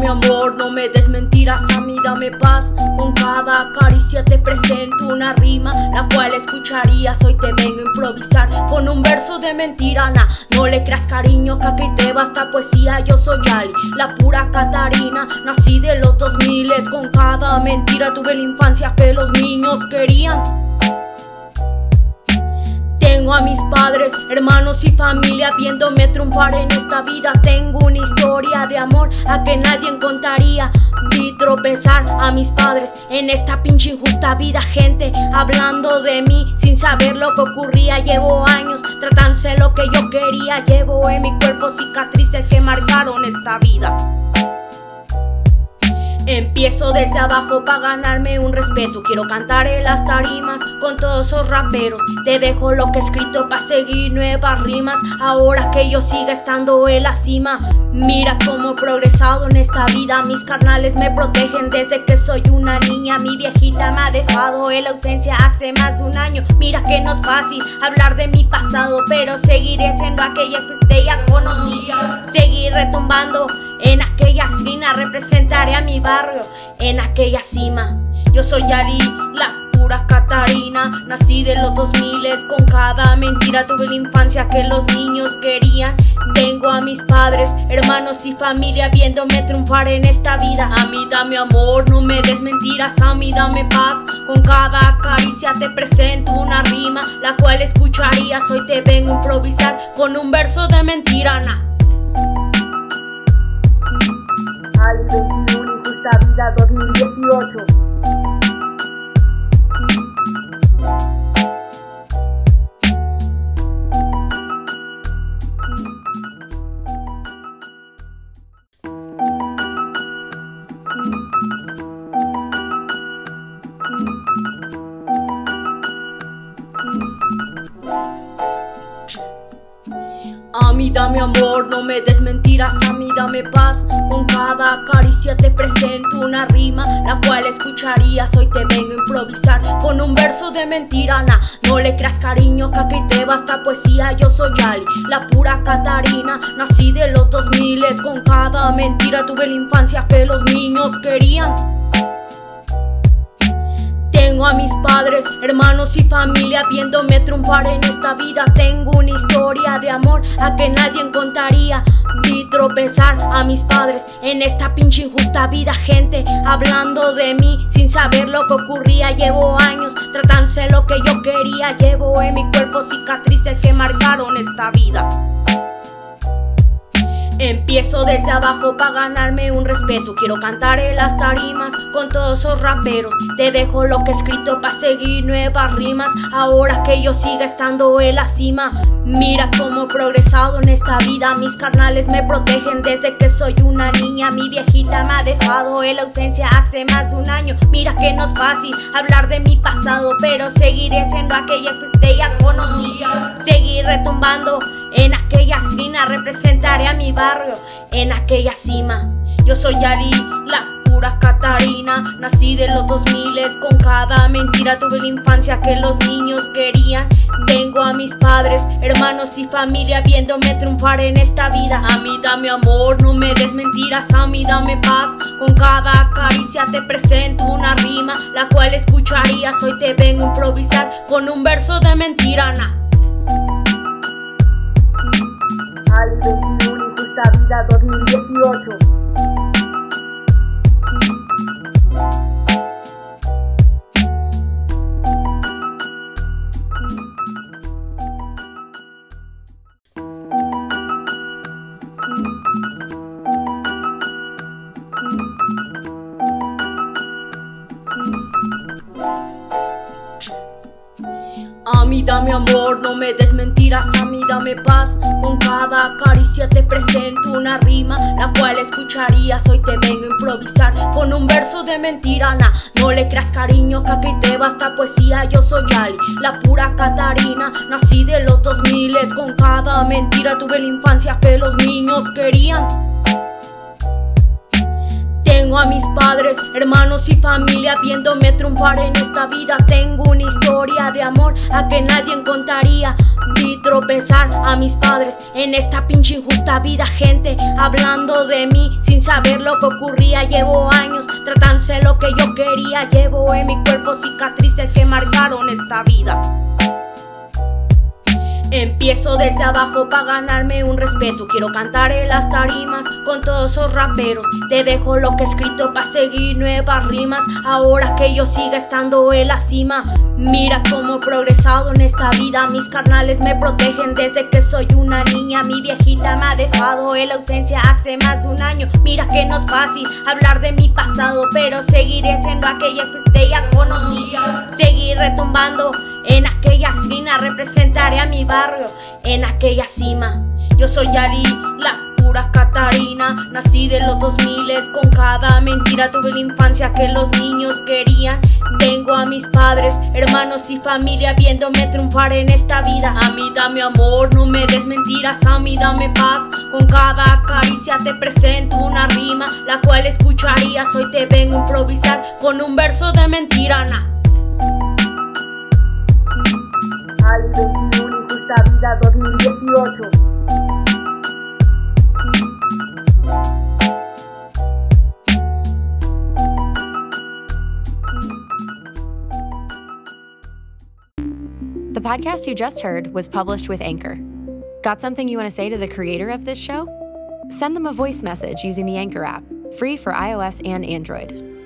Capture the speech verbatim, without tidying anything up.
dame amor, no me des mentiras, a mí dame paz. Con cada caricia te presento una rima, la cual escucharías. Hoy te vengo a improvisar con un verso de mentira, nah. No le creas cariño, que aquí te basta poesía. Yo soy Ali, la pura Catarina, nací de los dos miles. Con cada mentira tuve la infancia que los niños querían. Tengo a mis padres, hermanos y familia viéndome triunfar en esta vida. Tengo una historia de amor a que nadie contaría. Vi tropezar a mis padres en esta pinche injusta vida. Gente hablando de mí sin saber lo que ocurría. Llevo años tratándose lo que yo quería. Llevo en mi cuerpo cicatrices que marcaron esta vida. Empiezo desde abajo para ganarme un respeto. Quiero cantar en las tarimas con todos esos raperos. Te dejo lo que he escrito para seguir nuevas rimas. Ahora que yo siga estando en la cima. Mira cómo he progresado en esta vida. Mis carnales me protegen desde que soy una niña. Mi viejita me ha dejado en la ausencia hace más de un año. Mira que no es fácil hablar de mi pasado, pero seguiré siendo aquella que usted ya conocía. Seguir retumbando en aquella esquina, representaré a mi barrio en aquella cima. Yo soy Ali, la pura Catarina, nací de los dos miles. Con cada mentira tuve la infancia que los niños querían. Tengo a mis padres, hermanos y familia viéndome triunfar en esta vida. A mí dame amor, no me des mentiras, a mí dame paz. Con cada caricia te presento una rima, la cual escucharías. Hoy te vengo a improvisar con un verso de mentira, nah. Ali veintiuno, Injusta Vida dos mil dieciocho. A mí dame amor, no me des mentiras, a mí dame paz. Con cada caricia te presento una rima, la cual escucharías. Hoy te vengo a improvisar con un verso de mentira, nah. No le creas cariño, que aquí te basta poesía. Yo soy Ali, la pura Catarina, nací de los dos miles. Con cada mentira tuve la infancia que los niños querían. Tengo a mis padres, hermanos y familia viéndome triunfar en esta vida. Tengo una historia de amor a que nadie contaría. Vi tropezar a mis padres en esta pinche injusta vida. Gente hablando de mí sin saber lo que ocurría. Llevo años tratándose lo que yo quería. Llevo en mi cuerpo cicatrices que marcaron esta vida. Empiezo desde abajo para ganarme un respeto. Quiero cantar en las tarimas con todos esos raperos. Te dejo lo que he escrito para seguir nuevas rimas. Ahora que yo siga estando en la cima. Mira cómo he progresado en esta vida. Mis carnales me protegen desde que soy una niña. Mi viejita me ha dejado en la ausencia hace más de un año. Mira que no es fácil hablar de mi pasado, pero seguiré siendo aquella que usted ya conocía. Seguir retumbando en aquella esquina, representaré a mi barrio en aquella cima. Yo soy Ali, la pura Catarina, nací de los dos miles. Con cada mentira tuve la infancia que los niños querían. Tengo a mis padres, hermanos y familia viéndome triunfar en esta vida. A mí dame amor, no me des mentiras, a mí dame paz. Con cada caricia te presento una rima, la cual escucharías. Hoy te vengo a improvisar con un verso de mentira, nah. Ali veintiuno, Injusta Vida dos mil dieciocho. A mí dame amor, no me des mentiras, a mí dame paz. Con cada caricia te presento una rima, la cual escucharías. Hoy te vengo a improvisar con un verso de mentira, nah. No le creas cariño, que aquí te basta poesía. Yo soy Ali, la pura Catarina, nací de los dos miles. Con cada mentira tuve la infancia que los niños querían. Tengo Tengo a mis padres, hermanos y familia viéndome triunfar en esta vida. Tengo una historia de amor a que nadie contaría. Vi tropezar a mis padres en esta pinche injusta vida. Gente hablando de mí sin saber lo que ocurría. Llevo años tratándose lo que yo quería. Llevo en mi cuerpo cicatrices que marcaron esta vida. Empiezo desde abajo para ganarme un respeto. Quiero cantar en las tarimas con todos esos raperos. Te dejo lo que he escrito para seguir nuevas rimas. Ahora que yo siga estando en la cima. Mira cómo he progresado en esta vida. Mis carnales me protegen desde que soy una niña. Mi viejita me ha dejado en la ausencia hace más de un año. Mira que no es fácil hablar de mi pasado, pero seguiré siendo aquella que usted ya conocía. Seguir retumbando en aquella esquina, representaré a mi barrio en aquella cima. Yo soy Ali, la pura Catarina. Nací de los dos miles, con cada mentira tuve la infancia que los niños querían. Tengo a mis padres, hermanos y familia viéndome triunfar en esta vida. A mí dame amor, no me des mentiras, a mí dame paz. Con cada caricia te presento una rima, la cual escucharías. Hoy te vengo a improvisar con un verso de mentira, nah. Ali veintiuno, Injusta Vida dos mil dieciocho. The podcast you just heard was published with Anchor. Got something you want to say to the creator of this show? Send them a voice message using the Anchor app, free for iOS and Android.